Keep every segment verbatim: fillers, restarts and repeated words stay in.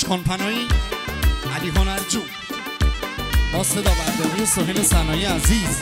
عشقان پناهی علی هنرجو با صدا برداری سهیل صنایع عزیز.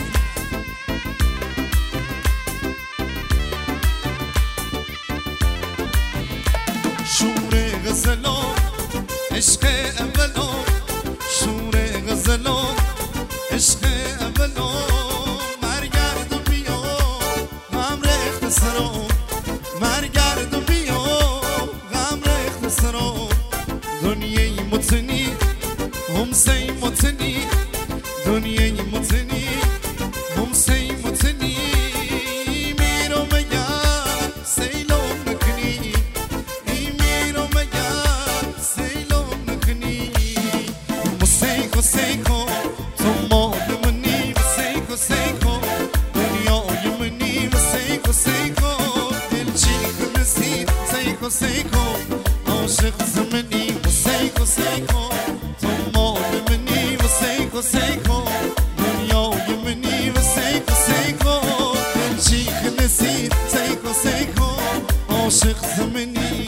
شور غزلو عشق اولو، شور غزلو عشق اولو، مرگرد بیا غم ریخت سرو، مرگرد بیا غم ریخت سرو، دنیای متنی همسی متنی، دنیای متنی همسی متنی، میرو مگر سیلوم نکنی، میرو مگر سیلوم نکنی، موسیقی سیکو تو مال منی، موسیقی سیکو دنیای منی، موسیقی سیکو دلچی کنسی، سیکو سیکو عاشق زمینی، موسیقی سیکو تو مال منی، موسیقی سیکو دنیای منی، موسیقی سیکو دلچی کنسی، سیکو سیکو عاشق زمینی.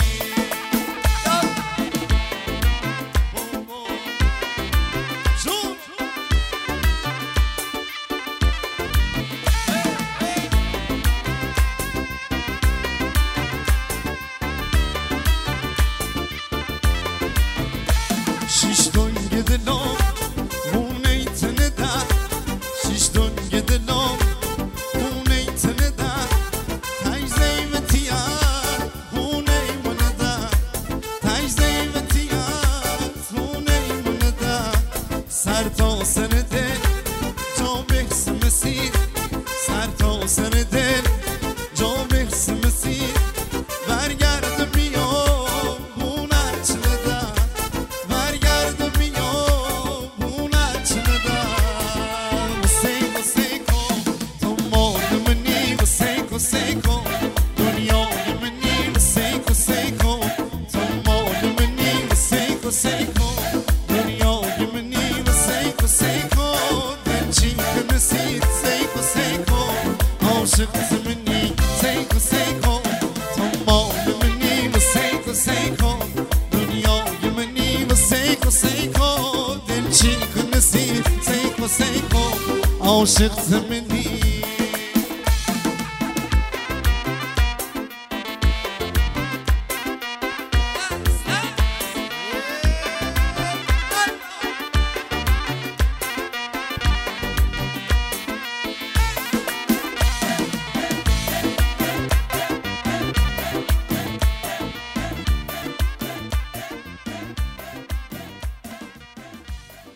شیش دنگ دلم خونه تنه در، شیش دنگ دلم خونه تنه در، تجزی و تیار خونه من در، تجزی و تیار خونه من در، سر تا سر دل جا بحث مسیر، سر تا سر دل جا بحث مسیر، برگرد بیا سیکو دنیای منی، سیکو سیکو تو مال منی، سیکو سیکو دنیای منی، سیکو سیکو دلچی کنسی، سیکو سیکو عاشق زمینی، سیکو سیکو تو مال منی، سیکو سیکو دنیای منی، سیکو سیکو دلچی کنسی، سیکو سیکو عاشق زمینی.